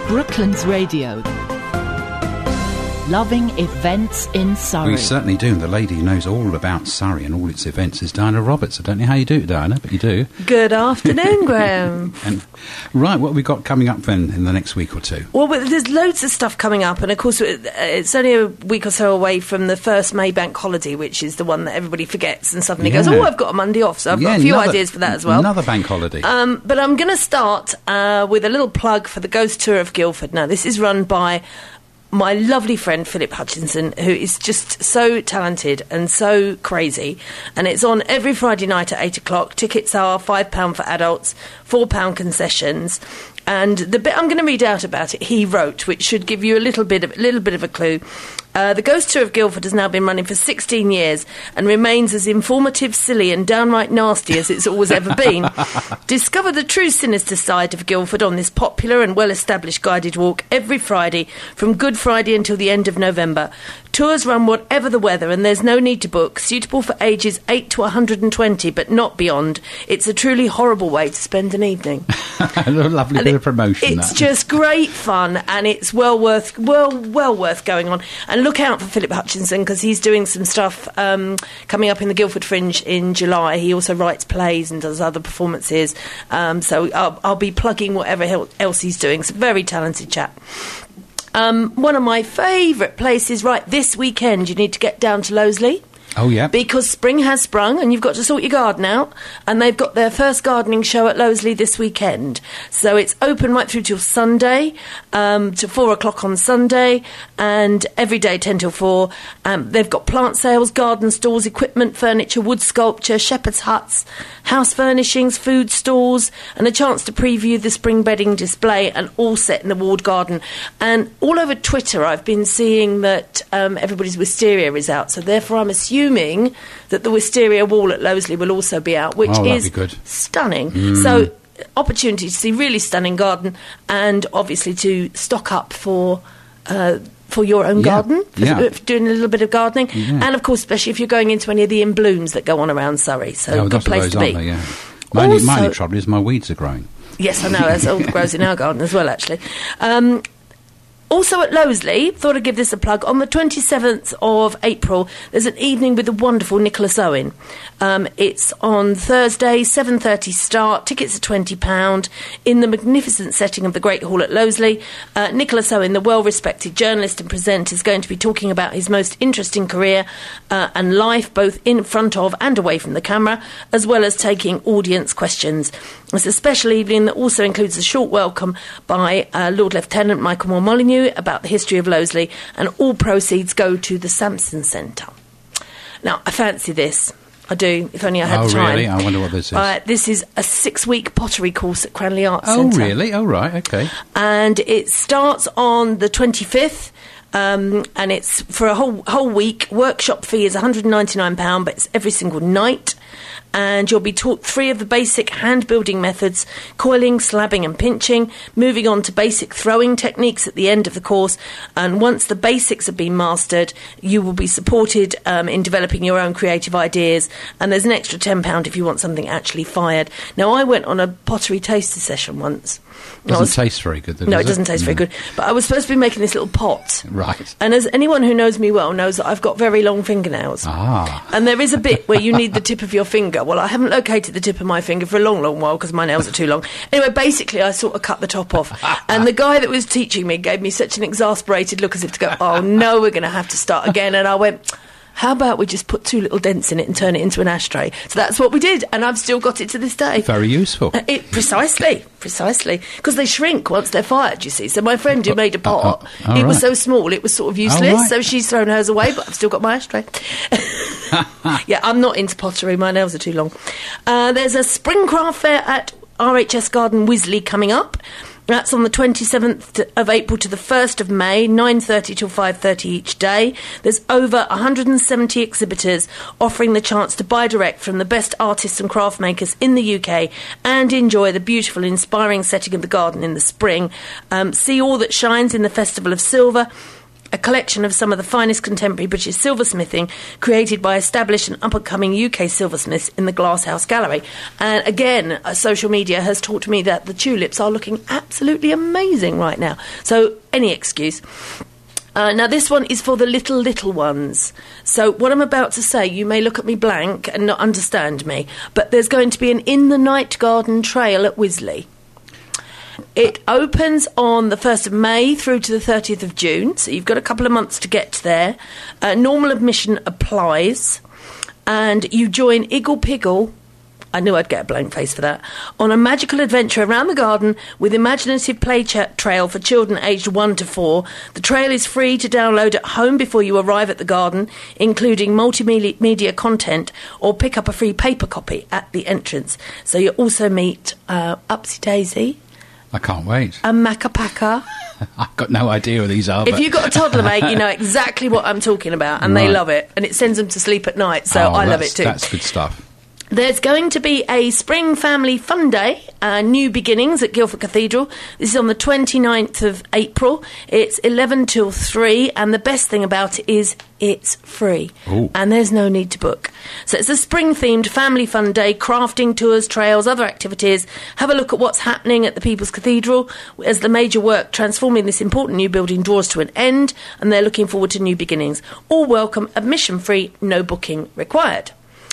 Brooklands Radio. Loving events in Surrey. We certainly do. The lady who knows all about Surrey and all its events is Diana Roberts. I don't know how you do it, Diana, but you do. Good afternoon, Graham. Right, what have we got coming up then in the next week or two? Well, there's loads of stuff coming up, and of course it's only a week or so away from the first May bank holiday, which is the one that everybody forgets and suddenly goes, oh, I've got a Monday off, so I've got a few ideas for that as well. Another bank holiday. But I'm going to start with a little plug for the Ghost Tour of Guildford. Now, this is run by my lovely friend Philip Hutchinson, who is just so talented and so crazy, and it's on every Friday night at 8 o'clock. Tickets are £5 for adults, £4 concessions, and the bit I'm going to read out about it he wrote, which should give you a little bit of a clue. The Ghost Tour of Guildford has now been running for 16 years and remains as informative, silly and downright nasty as it's always ever been. Discover the true sinister side of Guildford on this popular and well-established guided walk every Friday from Good Friday until the end of November. Tours run whatever the weather and there's no need to book. Suitable for ages 8 to 120 but not beyond. It's a truly horrible way to spend an evening. A lovely bit of promotion. It's just great fun and it's well worth going on. And look out for Philip Hutchinson because he's doing some stuff coming up in the Guildford Fringe in July. He also writes plays and does other performances. So I'll be plugging whatever else he's doing. He's a very talented chap. One of my favourite places right this weekend, you need to get down to Loseley. Oh, yeah. Because spring has sprung and you've got to sort your garden out, and they've got their first gardening show at Loseley this weekend. So it's open right through till Sunday, to 4 o'clock on Sunday, and every day 10 till 4. They've got plant sales, garden stalls, equipment, furniture, wood sculpture, shepherd's huts, house furnishings, food stalls, and a chance to preview the spring bedding display, and all set in the walled garden. And all over Twitter I've been seeing that everybody's wisteria is out, so therefore I'm assuming that the wisteria wall at Loseley will also be out, which is stunning. So opportunity to see really stunning garden, and obviously to stock up for your own garden, for doing a little bit of gardening, and of course especially if you're going into any of the in blooms that go on around Surrey, so good place to be. My only trouble is my weeds are growing. Yes, I know, as all grows in our garden as well, actually. Also at Loseley, thought I'd give this a plug, on the 27th of April, there's an evening with the wonderful Nicholas Owen. It's on Thursday, 7:30 start, tickets are £20, in the magnificent setting of the Great Hall at Loseley. Nicholas Owen, the well-respected journalist and presenter, is going to be talking about his most interesting career and life, both in front of and away from the camera, as well as taking audience questions. It's a special evening that also includes a short welcome by Lord Lieutenant Michael Moore Molyneux about the history of Loseley, and all proceeds go to the Sampson Centre. Now, I fancy this. I do, if only I had time. Oh, really? I wonder what this is. This is a 6-week pottery course at Cranley Arts Centre. Oh, really? Oh, right, OK. And it starts on the 25th. And it's for a whole week. Workshop fee is £199, but it's every single night. And you'll be taught 3 of the basic hand-building methods, coiling, slabbing and pinching, moving on to basic throwing techniques at the end of the course. And once the basics have been mastered, you will be supported in developing your own creative ideas. And there's an extra £10 if you want something actually fired. Now, I went on a pottery taster session once. Doesn't taste very good, No, it doesn't taste very good. But I was supposed to be making this little pot. Right. And as anyone who knows me well knows that I've got very long fingernails. And there is a bit where you need the tip of your finger. Well, I haven't located the tip of my finger for a long, long while because my nails are too long. Anyway, basically, I sort of cut the top off. And the guy that was teaching me gave me such an exasperated look as if to go, oh, no, we're going to have to start again. And I went, how about we just put 2 little dents in it and turn it into an ashtray? So that's what we did, and I've still got it to this day. Very useful. Precisely. Because they shrink once they're fired, you see. So my friend who made a pot, it was so small, it was sort of useless, so she's thrown hers away, but I've still got my ashtray. Yeah, I'm not into pottery, my nails are too long. There's a spring craft fair at RHS Garden Wisley coming up. That's on the 27th of April to the 1st of May, 9:30 till 5:30 each day. There's over 170 exhibitors offering the chance to buy direct from the best artists and craft makers in the UK and enjoy the beautiful, inspiring setting of the garden in the spring. See all that shines in the Festival of Silver. a collection of some of the finest contemporary British silversmithing created by established and up-and-coming UK silversmiths in the Glasshouse Gallery. And again, social media has taught me that the tulips are looking absolutely amazing right now. So, any excuse. Now, this one is for the little ones. So what I'm about to say, you may look at me blank and not understand me, but there's going to be an In the Night Garden trail at Wisley. It opens on the 1st of May through to the 30th of June, so you've got a couple of months to get there. Normal admission applies, and you join Iggle Piggle, I knew I'd get a blank face for that, on a magical adventure around the garden with imaginative play trail for children aged 1 to 4. The trail is free to download at home before you arrive at the garden, including multimedia content, or pick up a free paper copy at the entrance. So you also meet Upsy Daisy. I can't wait. And Macca-Pacca. I've got no idea what these are. If you've got a toddler, mate, you know exactly what I'm talking about, and they love it. And it sends them to sleep at night, so I love it too. That's good stuff. There's going to be a Spring Family Fun Day, New Beginnings at Guildford Cathedral. This is on the 29th of April. It's 11 till 3, and the best thing about it is it's free. Ooh. And there's no need to book. So it's a spring-themed family fun day, crafting, tours, trails, other activities. Have a look at what's happening at the People's Cathedral as the major work transforming this important new building draws to an end, and they're looking forward to new beginnings. All welcome, admission-free, no booking required.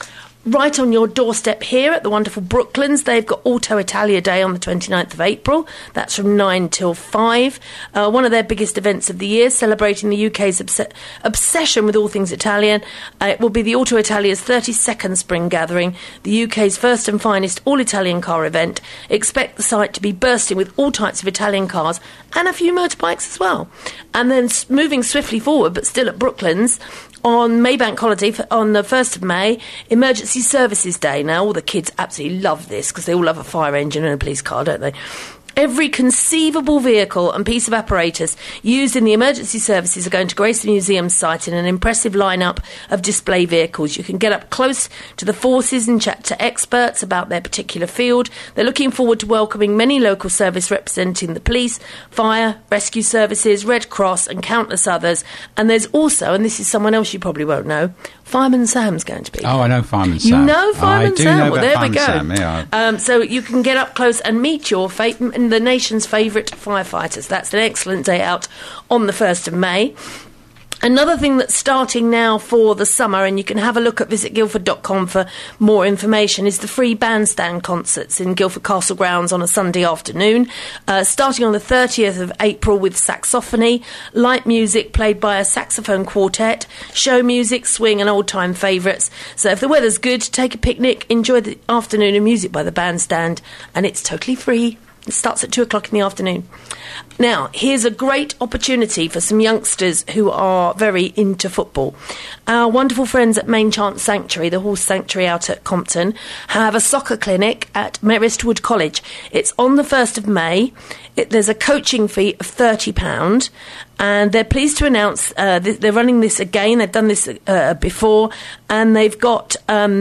Right on your doorstep here at the wonderful Brooklands, they've got Auto Italia Day on the 29th of April. That's from 9 till 5. One of their biggest events of the year, celebrating the UK's obsession with all things Italian. It will be the Auto Italia's 32nd spring gathering, the UK's first and finest all-Italian car event. Expect the site to be bursting with all types of Italian cars and a few motorbikes as well. And then moving swiftly forward, but still at Brooklands, on Maybank holiday, on the 1st of May, Emergency Services Day. Now, all the kids absolutely love this because they all love a fire engine and a police car, don't they? Every conceivable vehicle and piece of apparatus used in the emergency services are going to grace the museum site in an impressive lineup of display vehicles. You can get up close to the forces and chat to experts about their particular field. They're looking forward to welcoming many local service representing the police, fire, rescue services, Red Cross and countless others. And there's also, and this is someone else you probably won't know, Fireman Sam's going to be. Oh, I know Fireman Sam. You know Fireman Sam? Know well, there Fireman we go. Sam, yeah. So you can get up close and meet your the nation's favourite firefighters. That's an excellent day out on the 1st of May. Another thing that's starting now for the summer, and you can have a look at visitguildford.com for more information, is the free bandstand concerts in Guildford Castle grounds on a Sunday afternoon, starting on the 30th of April with saxophony, light music played by a saxophone quartet, show music, swing and old-time favourites. So if the weather's good, take a picnic, enjoy the afternoon of music by the bandstand, and it's totally free. It starts at 2 o'clock in the afternoon. Now, here's a great opportunity for some youngsters who are very into football. Our wonderful friends at Main Chance Sanctuary, the horse sanctuary out at Compton, have a soccer clinic at Meristwood College. It's on the 1st of May. There's a coaching fee of £30, and they're pleased to announce they're running this again. They've done this before, and they've got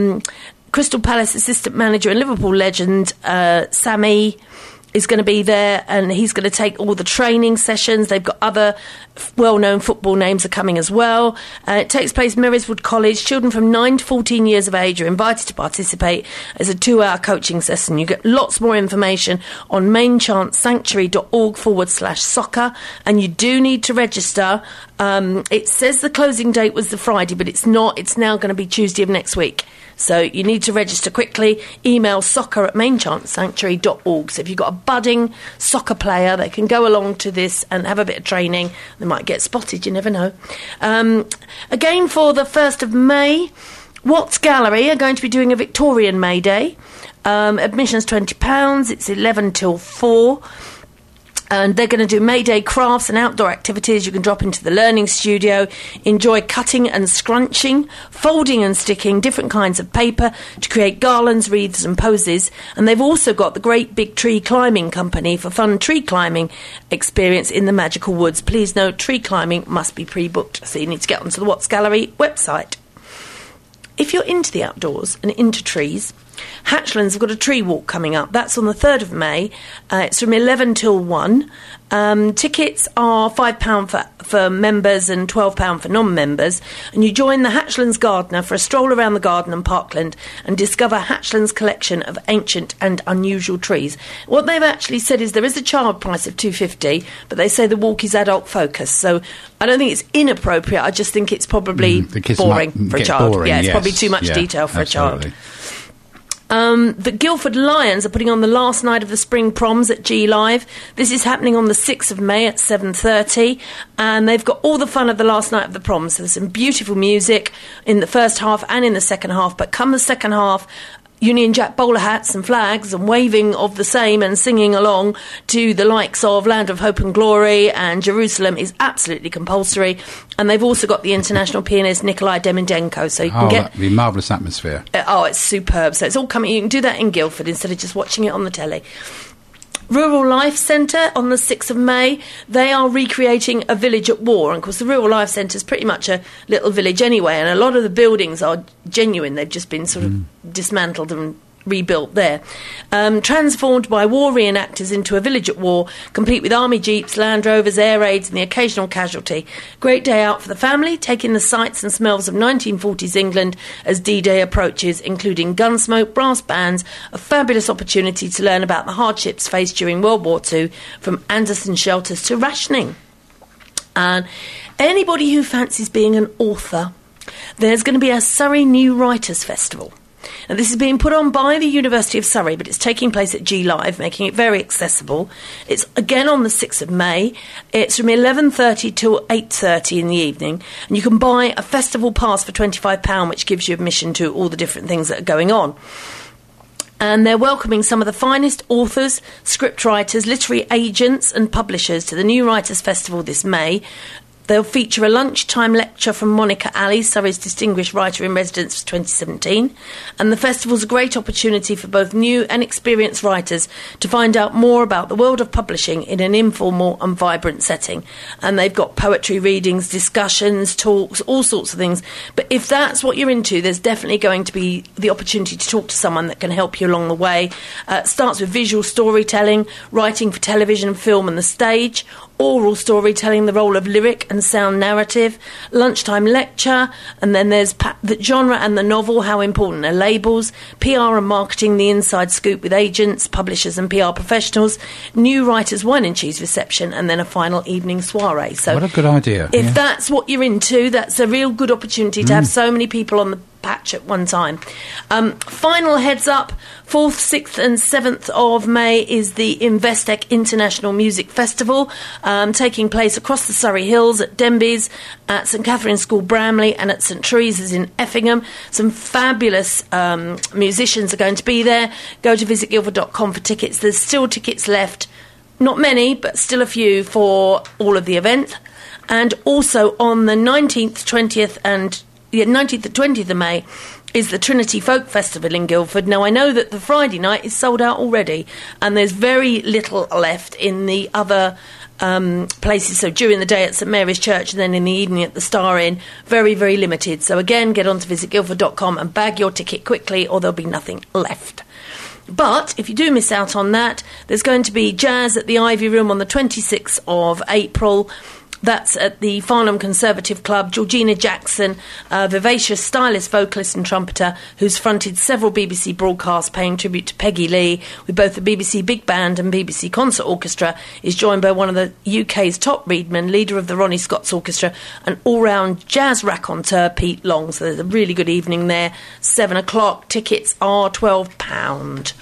Crystal Palace assistant manager and Liverpool legend Sammy is going to be there, and he's going to take all the training sessions. They've got other well-known football names are coming as well. It takes place at Meristwood College. Children from 9 to 14 years of age are invited to participate as a 2-hour coaching session. You get lots more information on mainchancesanctuary.org/soccer, and you do need to register. It says the closing date was the Friday, but it's not. It's now going to be Tuesday of next week. So you need to register quickly. Email soccer@mainchancesanctuary.org. So if you've got a budding soccer player, they can go along to this and have a bit of training. They might get spotted, you never know. Again, for the 1st of May, Watts Gallery are going to be doing a Victorian May Day. Admission's £20. It's 11 till 4. And they're going to do May Day crafts and outdoor activities. You can drop into the learning studio, enjoy cutting and scrunching, folding and sticking different kinds of paper to create garlands, wreaths and poses. And they've also got the Great Big Tree Climbing Company for fun tree climbing experience in the magical woods. Please note, tree climbing must be pre-booked, so you need to get onto the Watts Gallery website. If you're into the outdoors and into trees, Hatchlands have got a tree walk coming up. That's on the 3rd of May. It's from 11 till 1. Tickets are £5 for members and £12 for non-members. And you join the Hatchlands gardener for a stroll around the garden and parkland and discover Hatchlands' collection of ancient and unusual trees. What they've actually said is there is a child price of $2.50, but they say the walk is adult focused. So I don't think it's inappropriate. I just think it's probably boring for a child. Boring, it's probably too much detail for a child. The Guildford Lions are putting on the last night of the spring proms at G Live. This is happening on the 6th of May at 7:30, and they've got all the fun of the last night of the proms. There's some beautiful music in the first half and in the second half, but come the second half, Union Jack bowler hats and flags and waving of the same and singing along to the likes of Land of Hope and Glory and Jerusalem is absolutely compulsory. And they've also got the international pianist Nikolai Demidenko, so you can get... that'd be a marvellous atmosphere. It's superb. So it's all coming... You can do that in Guildford instead of just watching it on the telly. Rural Life Centre on the 6th of May, they are recreating a village at war. And of course the Rural Life Centre is pretty much a little village anyway, and a lot of the buildings are genuine. They've just been sort of dismantled and rebuilt there. Transformed by war reenactors into a village at war, complete with army jeeps, Land Rovers, air raids and the occasional casualty. Great day out for the family, taking the sights and smells of 1940s England as D-Day approaches, including gunsmoke, brass bands, a fabulous opportunity to learn about the hardships faced during World War II, from Anderson shelters to rationing. And anybody who fancies being an author, there's going to be a Surrey New Writers Festival. And this is being put on by the University of Surrey, but it's taking place at G Live, making it very accessible. It's again on the 6th of May. It's from 11:30 till 8:30 in the evening. And you can buy a festival pass for £25, which gives you admission to all the different things that are going on. And they're welcoming some of the finest authors, scriptwriters, literary agents and publishers to the New Writers Festival this May. They'll feature a lunchtime lecture from Monica Alley, Surrey's Distinguished Writer-in-Residence for 2017. And the festival's a great opportunity for both new and experienced writers to find out more about the world of publishing in an informal and vibrant setting. And they've got poetry readings, discussions, talks, all sorts of things. But if that's what you're into, there's definitely going to be the opportunity to talk to someone that can help you along the way. It starts with visual storytelling, writing for television, film and the stage, oral storytelling, the role of lyric and sound narrative, lunchtime lecture, and then there's the genre and the novel, how important are labels, PR and marketing, the inside scoop with agents, publishers and PR professionals, new writers' wine and cheese reception, and then a final evening soiree. So what a good idea. If that's what you're into, that's a real good opportunity to have so many people on the patch at one time. Final heads up, 4th, 6th and 7th of May is the Investec International Music Festival, taking place across the Surrey Hills at Denbies, at St Catherine's School Bramley and at St Teresa's in Effingham. Some fabulous musicians are going to be there. Go to visitguildford.com for tickets. There's still tickets left, not many, but still a few for all of the events. And also on the 19th, 20th and 19th and 20th of May is the Trinity Folk Festival in Guildford. Now, I know that the Friday night is sold out already, and there's very little left in the other places. So during the day at St Mary's Church and then in the evening at the Star Inn, very, very limited. So again, get on to visitguildford.com and bag your ticket quickly, or there'll be nothing left. But if you do miss out on that, there's going to be jazz at the Ivy Room on the 26th of April. That's at the Farnham Conservative Club. Georgina Jackson, a vivacious stylist, vocalist and trumpeter who's fronted several BBC broadcasts paying tribute to Peggy Lee with both the BBC Big Band and BBC Concert Orchestra, is joined by one of the UK's top reedmen, leader of the Ronnie Scott's Orchestra, and all-round jazz raconteur Pete Long. So there's a really good evening there. 7 o'clock. Tickets are £12.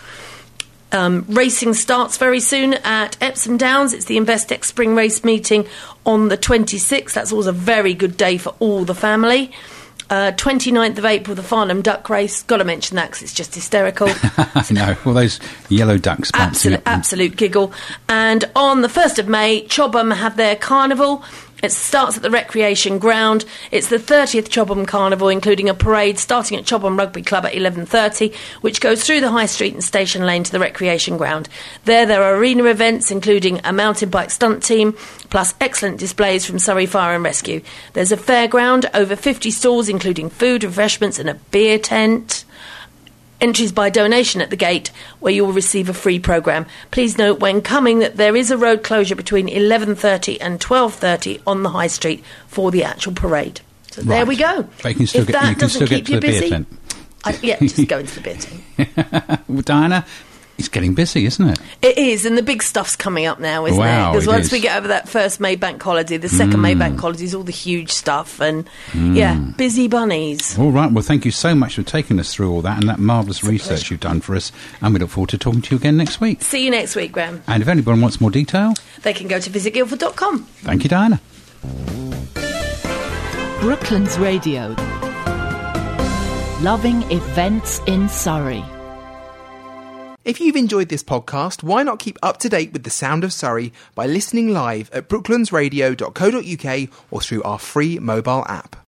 Racing starts very soon at Epsom Downs. It's the Investec Spring Race meeting on the 26th. That's always a very good day for all the family. 29th of April, the Farnham Duck Race. Got to mention that because it's just hysterical. No, all those yellow ducks bouncing up. Absolute giggle. And on the 1st of May, Chobham have their carnival. It starts at the Recreation Ground. It's the 30th Chobham Carnival, including a parade starting at Chobham Rugby Club at 11:30, which goes through the High Street and Station Lane to the Recreation Ground. There are arena events, including a mountain bike stunt team, plus excellent displays from Surrey Fire and Rescue. There's a fairground, over 50 stalls, including food, refreshments and a beer tent. Entries by donation at the gate, where you will receive a free programme. Please note when coming that there is a road closure between 11:30 and 12:30 on the High Street for the actual parade. So there we go. But you can still get to the beer tent. Just go into the beer tent. Well, Diana, it's getting busy, isn't it? It is, and the big stuff's coming up now, isn't it? Because once we get over that first Maybank holiday, the second Maybank holiday is all the huge stuff, and busy bunnies. All right, well, thank you so much for taking us through all that and that marvellous research you've done for us, and we look forward to talking to you again next week. See you next week, Graham. And if anyone wants more detail, they can go to visitguildford.com. Thank you, Diana. Brooklands Radio. Loving events in Surrey. If you've enjoyed this podcast, why not keep up to date with the sound of Surrey by listening live at brooklandsradio.co.uk or through our free mobile app.